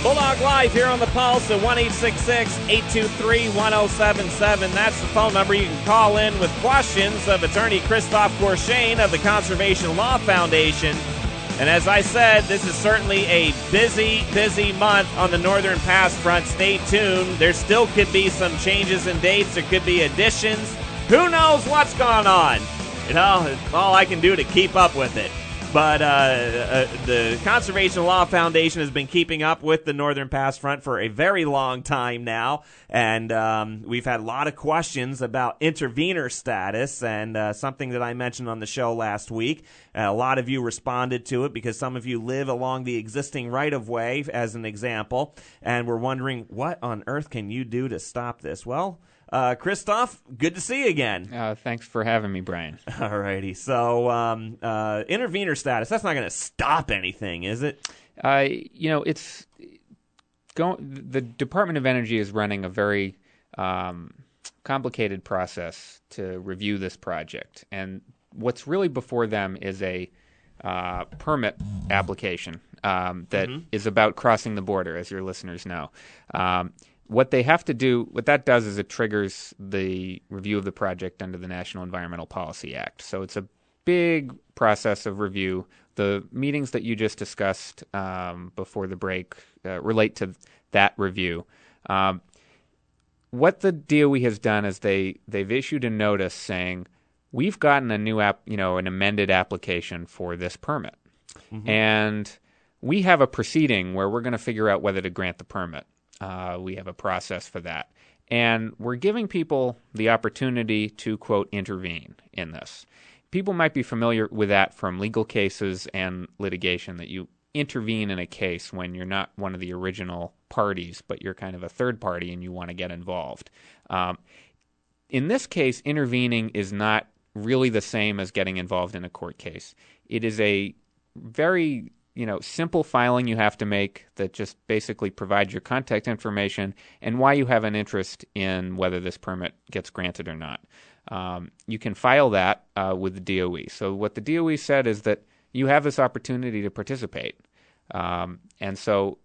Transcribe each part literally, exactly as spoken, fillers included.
Bulldog Live here on the Pulse at one eight six six, eight two three, one oh seven seven. That's the phone number. You can call in with questions of attorney Christophe Courchain of the Conservation Law Foundation. And as I said, this is certainly a busy, busy month on the Northern Pass front. Stay tuned. There still could be some changes in dates. There could be additions. Who knows what's going on? You know, it's all I can do to keep up with it. But uh, uh, the Conservation Law Foundation has been keeping up with the Northern Pass Front for a very long time now, and um, we've had a lot of questions about intervener status, and uh, something that I mentioned on the show last week. Uh, a lot of you responded to it because some of you live along the existing right-of-way, as an example, and we're wondering, what on earth can you do to stop this? Well, Uh, Christophe, good to see you again. Uh, thanks for having me, Brian. All righty. So, um, uh, intervener status, that's not going to stop anything, is it? Uh, you know, it's going. The Department of Energy is running a very um, complicated process to review this project. And what's really before them is a uh, permit application um, that mm-hmm. is about crossing the border, as your listeners know. Um What they have to do, what that does is it triggers the review of the project under the National Environmental Policy Act. So it's a big process of review. The meetings that you just discussed um, before the break uh, relate to that review. Um, what the D O E has done is they they've issued a notice saying we've gotten a new app, you know, an amended application for this permit, mm-hmm. and we have a proceeding where we're going to figure out whether to grant the permit. Uh, we have a process for that. And we're giving people the opportunity to, quote, intervene in this. People might be familiar with that from legal cases and litigation, that you intervene in a case when you're not one of the original parties, but you're kind of a third party and you want to get involved. Um, in this case, intervening is not really the same as getting involved in a court case. It is a very you know, simple filing you have to make that just basically provides your contact information and why you have an interest in whether this permit gets granted or not. Um, you can file that uh, with the D O E. So what the D O E said is that you have this opportunity to participate. Um, and so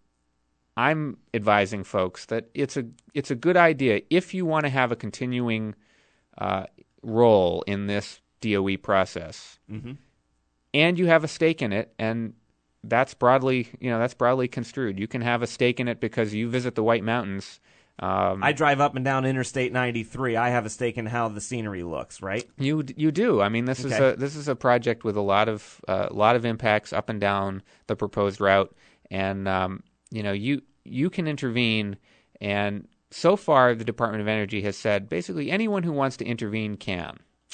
I'm advising folks that it's a it's a good idea if you want to have a continuing uh, role in this D O E process, mm-hmm. and you have a stake in it, and That's broadly, you know, that's broadly construed. You can have a stake in it because you visit the White Mountains. Um, I drive up and down Interstate ninety-three. I have a stake in how the scenery looks, right? You you do. I mean, this okay. is a this is a project with a lot of a uh, lot of impacts up and down the proposed route, and um, you know, you you can intervene. And so far, the Department of Energy has said basically anyone who wants to intervene can.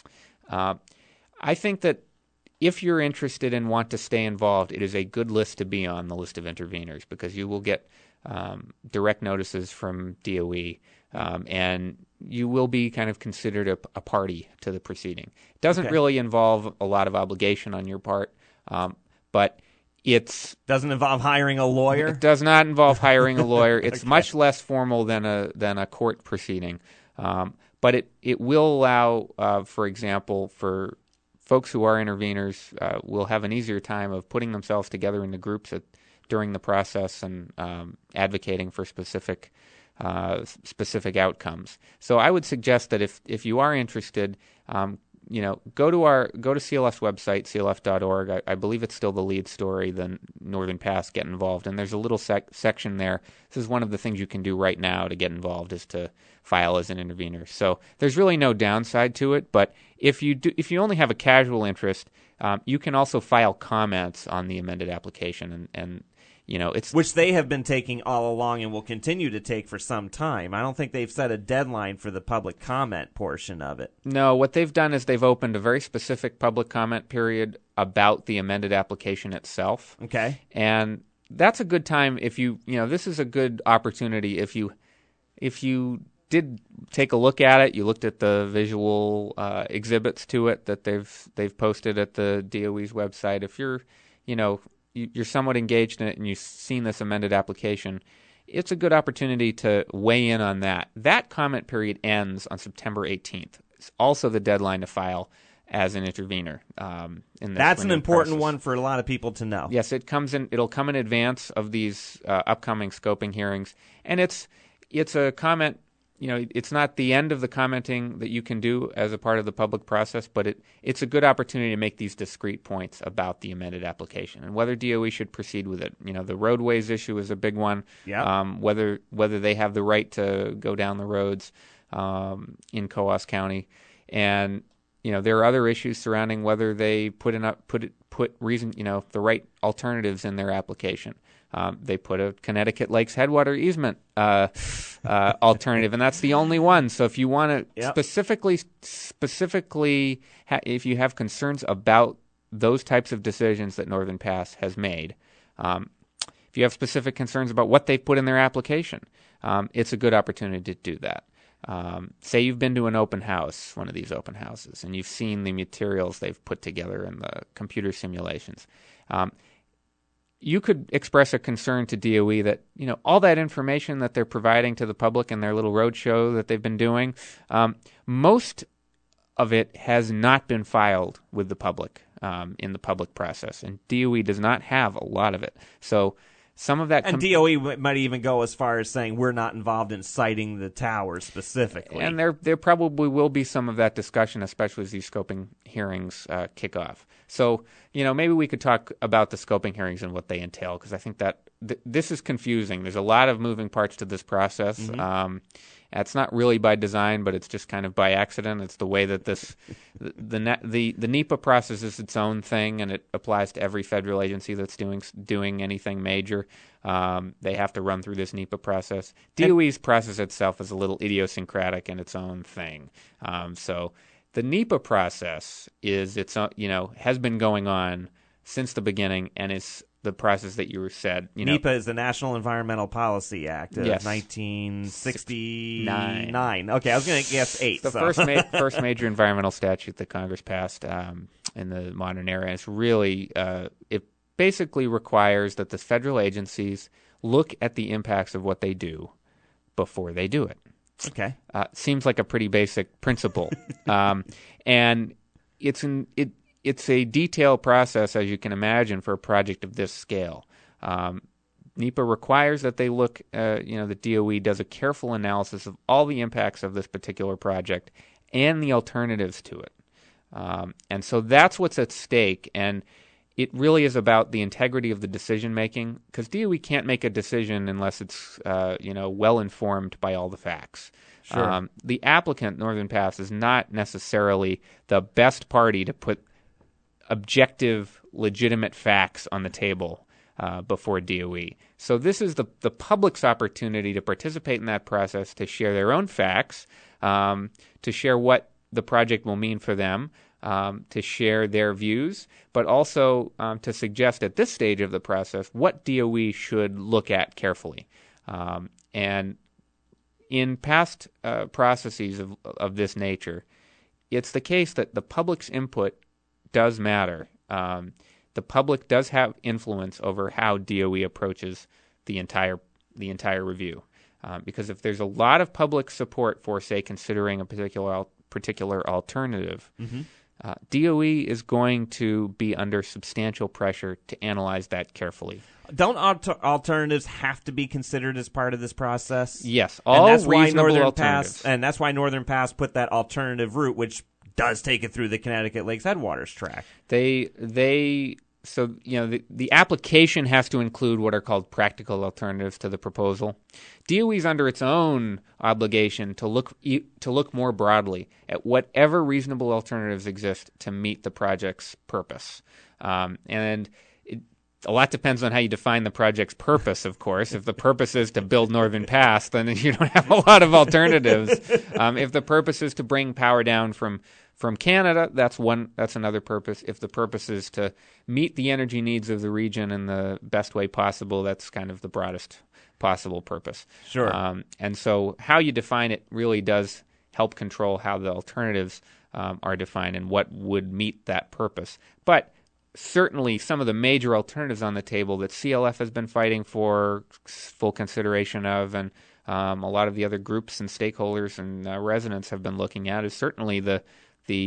Uh, I think that if you're interested and want to stay involved, it is a good list to be on the list of interveners because you will get um, direct notices from D O E, um, and you will be kind of considered a, a party to the proceeding. It doesn't okay. really involve a lot of obligation on your part, um, but it's doesn't involve hiring a lawyer. It does not involve hiring a lawyer. It's okay. much less formal than a than a court proceeding, um, but it it will allow, uh, for example, for folks who are interveners uh, will have an easier time of putting themselves together into groups at, during the process and um, advocating for specific uh, specific outcomes. So I would suggest that if if you are interested, um, you know, go to our go to C L F's website, C L F dot org. I, I believe it's still the lead story, the Northern Pass Get Involved, and there's a little sec- section there. This is one of the things you can do right now to get involved is to file as an intervener. So there's really no downside to it, but if you do, if you only have a casual interest, um, you can also file comments on the amended application, and, and you know it's which they have been taking all along and will continue to take for some time. I don't think they've set a deadline for the public comment portion of it. No, what they've done is they've opened a very specific public comment period about the amended application itself. Okay, and that's a good time if you you know this is a good opportunity if you if you did take a look at it, you looked at the visual uh, exhibits to it that they've they've posted at the D O E's website. If you're, you know, you're somewhat engaged in it and you've seen this amended application, it's a good opportunity to weigh in on that. That comment period ends on September eighteenth. It's also the deadline to file as an intervener. Um, in this That's an important process. one for a lot of people to know. Yes, it comes in. It'll come in advance of these uh, upcoming scoping hearings, and it's it's a comment. You know, it's not the end of the commenting that you can do as a part of the public process, but it it's a good opportunity to make these discrete points about the amended application and whether D O E should proceed with it. You know, the roadways issue is a big one. Yeah. Um, whether whether they have the right to go down the roads um, in Coos County, and you know, there are other issues surrounding whether they put in up put it, put reason you know the right alternatives in their application. Um, they put a Connecticut Lakes Headwater easement uh, uh, alternative, and that's the only one. So if you want to yep. specifically, specifically, ha- if you have concerns about those types of decisions that Northern Pass has made, um, if you have specific concerns about what they've put in their application, um, it's a good opportunity to do that. Um, say you've been to an open house, one of these open houses, and you've seen the materials they've put together in the computer simulations. Um, You could express a concern to D O E that, you know, all that information that they're providing to the public in their little roadshow that they've been doing, um, most of it has not been filed with the public um, in the public process, and D O E does not have a lot of it. So some of that, and com- D O E might even go as far as saying we're not involved in citing the tower specifically. And there, there probably will be some of that discussion, especially as these scoping hearings uh, kick off. So, you know, maybe we could talk about the scoping hearings and what they entail, because I think that th- this is confusing. There's a lot of moving parts to this process. Mm-hmm. Um, it's not really by design, but it's just kind of by accident. It's the way that this, the the, the the NEPA process is its own thing, and it applies to every federal agency that's doing doing anything major. Um, they have to run through this NEPA process. D O E's process itself is a little idiosyncratic in its own thing. Um, so the NEPA process is its own, you know, has been going on since the beginning, and is the process that you said. You know, NEPA is the National Environmental Policy Act of yes. nineteen sixty-nine. Nine. Okay, I was going to guess eight. The so. first ma- first major environmental statute that Congress passed um, in the modern era. And it's really uh, it basically requires that the federal agencies look at the impacts of what they do before they do it. Okay, uh, seems like a pretty basic principle, um, and it's an it. It's a detailed process, as you can imagine, for a project of this scale. Um, NEPA requires that they look, uh, you know, the D O E does a careful analysis of all the impacts of this particular project and the alternatives to it. Um, and so that's what's at stake, and it really is about the integrity of the decision-making, because D O E can't make a decision unless it's, uh, you know, well-informed by all the facts. Sure. Um, the applicant, Northern Pass, is not necessarily the best party to put objective, legitimate facts on the table uh, before D O E. So this is the the public's opportunity to participate in that process, to share their own facts, um, to share what the project will mean for them, um, to share their views, but also um, to suggest at this stage of the process what D O E should look at carefully. Um, and in past uh, processes of of this nature, it's the case that the public's input does matter. Um, the public does have influence over how D O E approaches the entire the entire review, um, because if there's a lot of public support for, say, considering a particular al- particular alternative, mm-hmm. uh, D O E is going to be under substantial pressure to analyze that carefully. Don't alter- alternatives have to be considered as part of this process? Yes, all and that's why reasonable Northern alternatives. Pass, and that's why Northern Pass put that alternative route, which does take it through the Connecticut Lakes Headwaters track. They they so you know the, the application has to include what are called practical alternatives to the proposal. D O E is under its own obligation to look to look more broadly at whatever reasonable alternatives exist to meet the project's purpose, um, and. It, A lot depends on how you define the project's purpose, of course. If the purpose is to build Northern Pass, then you don't have a lot of alternatives. Um, if the purpose is to bring power down from, from Canada, that's one. That's another purpose. If the purpose is to meet the energy needs of the region in the best way possible, that's kind of the broadest possible purpose. Sure. Um, and so how you define it really does help control how the alternatives um, are defined and what would meet that purpose. But certainly some of the major alternatives on the table that C L F has been fighting for full consideration of, and um, a lot of the other groups and stakeholders and uh, residents have been looking at, is certainly the the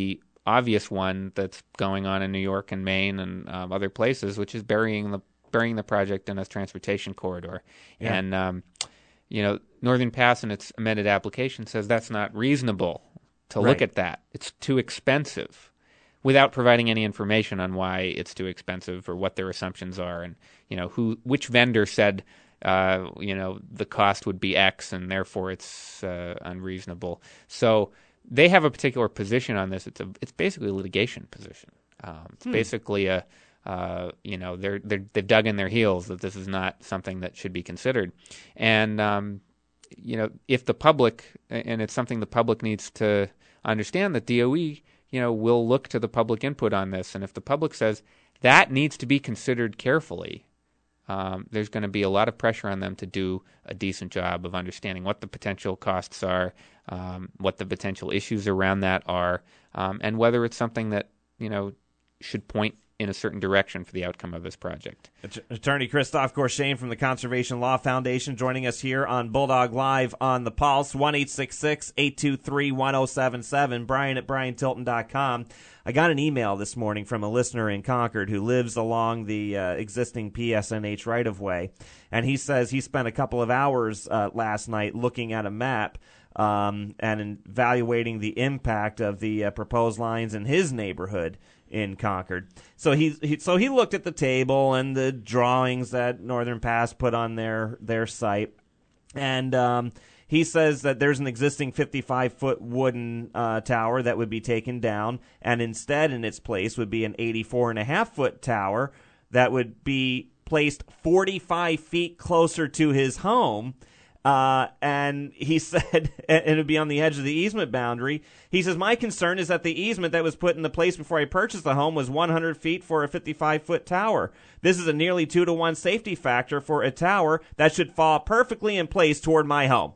obvious one that's going on in New York and Maine and um, other places, which is burying the burying the project in a transportation corridor. Yeah. And um, you know, Northern Pass in its amended application says that's not reasonable to Right. look at that. It's too expensive, without providing any information on why it's too expensive or what their assumptions are, and you know who which vendor said uh, you know the cost would be X and therefore it's uh, unreasonable. So they have a particular position on this. It's a it's basically a litigation position. Um, it's Hmm. basically a uh, you know they're they're they've dug in their heels that this is not something that should be considered, and um, you know if the public, and it's something the public needs to understand, that D O E you know will look to the public input on this, and if the public says that needs to be considered carefully, um, there's going to be a lot of pressure on them to do a decent job of understanding what the potential costs are, um, what the potential issues around that are, um, and whether it's something that you know should point in a certain direction for the outcome of this project. Attorney Christophe Gorshane from the Conservation Law Foundation joining us here on Bulldog Live on the Pulse, one eight six six, eight two three, one oh seven seven, Brian at brian tilton dot com. I got an email this morning from a listener in Concord who lives along the uh, existing P S N H right-of-way, and he says he spent a couple of hours uh, last night looking at a map um, and evaluating the impact of the uh, proposed lines in his neighborhood in Concord. So he, he so he looked at the table and the drawings that Northern Pass put on their their site, and um, he says that there's an existing fifty-five foot wooden uh, tower that would be taken down, and instead in its place would be an eighty-four and a half foot tower that would be placed forty-five feet closer to his home. Uh, and he said, and it would be on the edge of the easement boundary. He says, my concern is that the easement that was put into place before I purchased the home was one hundred feet for a fifty-five foot tower. This is a nearly two to one safety factor for a tower that should fall perfectly in place toward my home.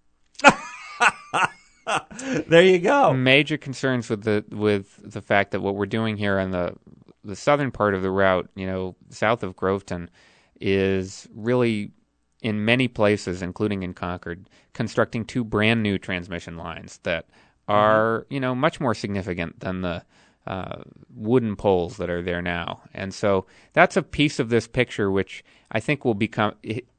There you go. Major concerns with the with the fact that what we're doing here on the the southern part of the route, you know, south of Groveton, is really, in many places, including in Concord, constructing two brand new transmission lines that are, mm-hmm. you know, much more significant than the uh, wooden poles that are there now. And so that's a piece of this picture which I think will become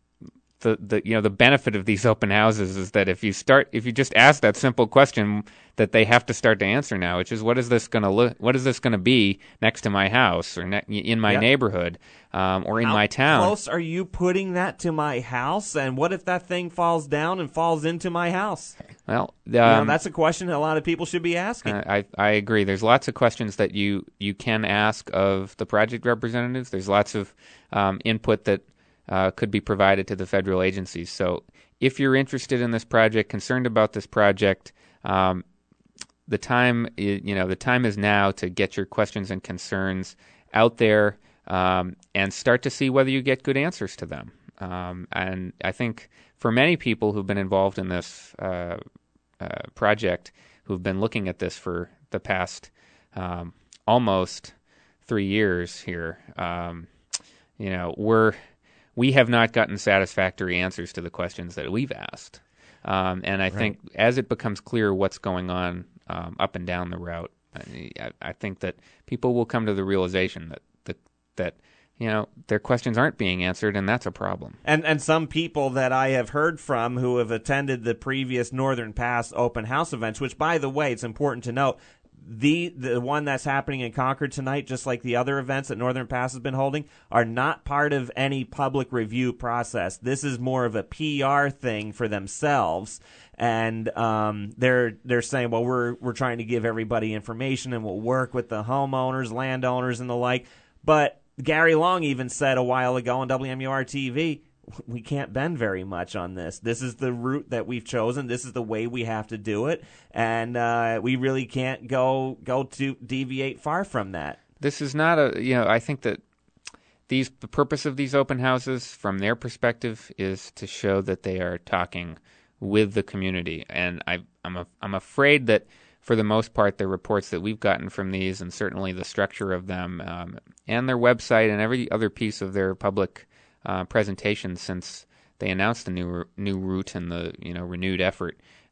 the the you know the benefit of these open houses is that if you start if you just ask that simple question that they have to start to answer now, which is what is this going to look what is this going to be next to my house or ne- in my yep. neighborhood um, or in How my town? How close are you putting that to my house? And what if that thing falls down and falls into my house? Well, um, you know, that's a question a lot of people should be asking. Uh, I I agree. There's lots of questions that you you can ask of the project representatives. There's lots of um, input that uh, could be provided to the federal agencies. So if you're interested in this project, concerned about this project, um, the time is, you know the time is now to get your questions and concerns out there um, and start to see whether you get good answers to them. Um, and I think for many people who've been involved in this uh, uh, project, who've been looking at this for the past um, almost three years here, um, you know, we're we have not gotten satisfactory answers to the questions that we've asked. Um, and I right. think as it becomes clear what's going on um, up and down the route, I, I think that people will come to the realization that the, that you know their questions aren't being answered, and that's a problem. And and some people that I have heard from who have attended the previous Northern Pass open house events, which, by the way, it's important to note, the the one that's happening in Concord tonight, just like the other events that Northern Pass has been holding, are not part of any public review process. This is more of a P R thing for themselves. And um, they're they're saying, well, we're we're trying to give everybody information, and we'll work with the homeowners, landowners, and the like. But Gary Long even said a while ago on W M U R T V, we can't bend very much on this. This is the route that we've chosen. This is the way we have to do it, and uh, we really can't go go to deviate far from that. This is not a you know I think that these the purpose of these open houses, from their perspective, is to show that they are talking with the community, and I, I'm a, I'm afraid that for the most part, the reports that we've gotten from these, and certainly the structure of them, um, and their website, and every other piece of their public uh, presentation since they announced the new new route and the you know renewed effort,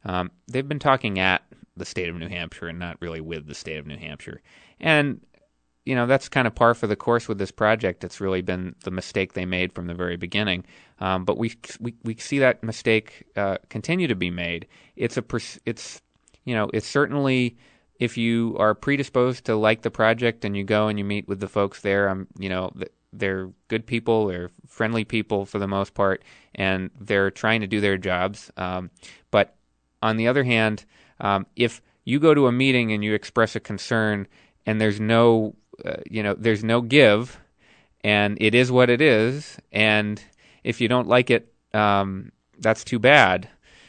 Um, they've been talking at the state of New Hampshire and not really with the state of New Hampshire. And, you know, that's kind of par for the course with this project. It's really been the mistake they made from the very beginning. Um, but we, we we see that mistake uh, continue to be made. It's a it's you know it's certainly, if you are predisposed to like the project and you go and you meet with the folks there, um, you know, they're good people, they're friendly people for the most part, and they're trying to do their jobs. Um, but on the other hand, um, if you go to a meeting and you express a concern and there's no, uh, you know, there's no give, and it is what it is, and if you don't like it, um, that's too bad.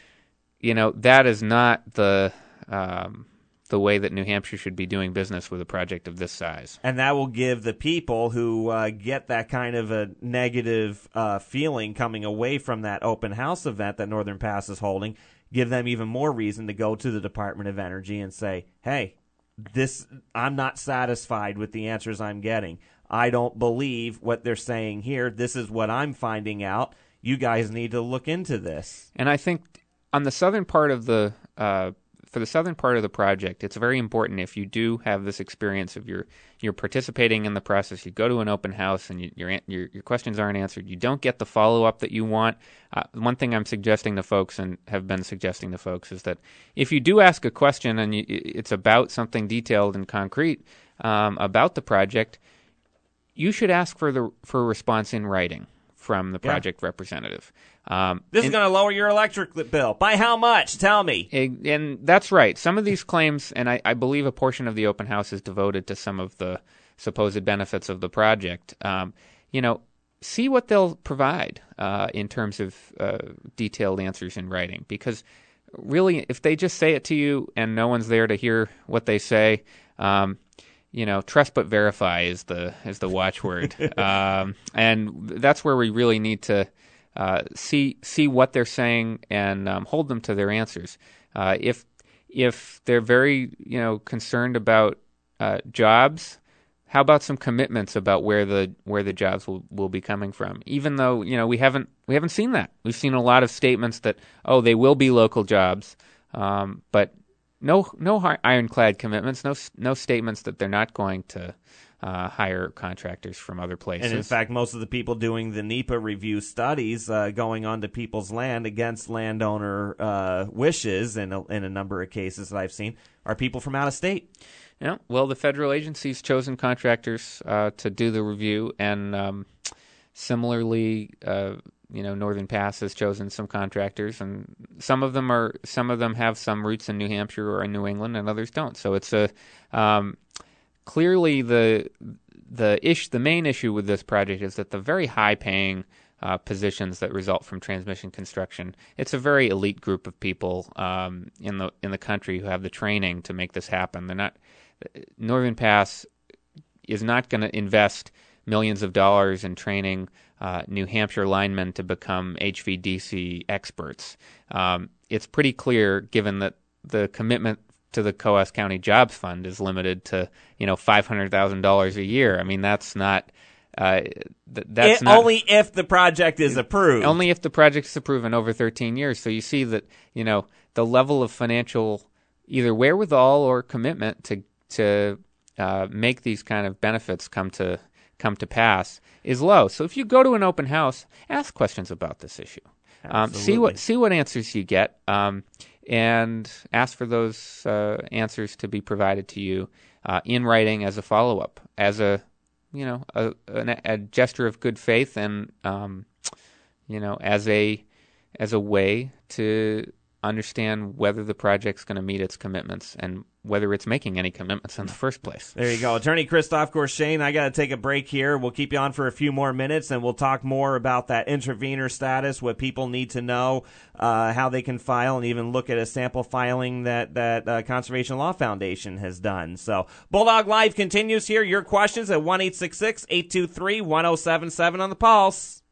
You know, that is not the um, the way that New Hampshire should be doing business with a project of this size. And that will give the people who uh, get that kind of a negative uh, feeling coming away from that open house event that Northern Pass is holding, give them even more reason to go to the Department of Energy and say, hey, this I'm not satisfied with the answers I'm getting. I don't believe what they're saying here. This is what I'm finding out. You guys need to look into this. And I think on the southern part of the uh, for the southern part of the project, it's very important, if you do have this experience of you're you're participating in the process, you go to an open house and you, your your your questions aren't answered, you don't get the follow up that you want. Uh, one thing I'm suggesting to folks and have been suggesting to folks is that if you do ask a question and you, it's about something detailed and concrete um, about the project, you should ask for the for a response in writing from the project yeah. representative. Um, this is and, going to lower your electric bill. By how much? Tell me. And, and that's right. Some of these claims, and I, I believe a portion of the open house is devoted to some of the supposed benefits of the project. Um, you know, see what they'll provide uh, in terms of uh, detailed answers in writing. Because really, if they just say it to you and no one's there to hear what they say, um, you know, trust but verify is the is the watchword, um, and that's where we really need to uh, see see what they're saying and um, hold them to their answers. Uh, if if they're very you know concerned about uh, jobs, how about some commitments about where the where the jobs will, will be coming from? Even though you know we haven't we haven't seen that. We've seen a lot of statements that oh they will be local jobs, um, but No, no ironclad commitments. No, no statements that they're not going to uh, hire contractors from other places. And in fact, most of the people doing the NEPA review studies uh, going onto people's land against landowner uh, wishes, in a, in a number of cases that I've seen, are people from out of state. Yeah. Well, the federal agency's chosen contractors uh, to do the review, and um, similarly. Uh, You know, Northern Pass has chosen some contractors, and some of them are some of them have some roots in New Hampshire or in New England, and others don't. So it's a um, clearly the the ish the main issue with this project is that the very high paying uh, positions that result from transmission construction. It's a very elite group of people um, in the in the country who have the training to make this happen. They're not Northern Pass is not going to invest millions of dollars in training uh, New Hampshire linemen to become H V D C experts. Um, it's pretty clear, given that the commitment to the Coos County Jobs Fund is limited to, you know, five hundred thousand dollars a year. I mean, that's not uh, th- that's it, not, only if the project is approved. Only if the project is approved in over thirteen years. So you see that, you know, the level of financial either wherewithal or commitment to to uh, make these kind of benefits come to come to pass is low. So if you go to an open house, ask questions about this issue. Um, see what see what answers you get, um, and ask for those uh, answers to be provided to you uh, in writing as a follow up, as a you know a, a, a gesture of good faith, and um, you know as a as a way to understand whether the project's going to meet its commitments and whether it's making any commitments in the first place. There you go. Attorney Christoph Gorshain, I got to take a break here. We'll keep you on for a few more minutes, and we'll talk more about that intervenor status, what people need to know, uh, how they can file, and even look at a sample filing that, that uh, Conservation Law Foundation has done. So Bulldog Live continues here. Your questions at one eight six six, eight two three, one oh seven seven on the Pulse.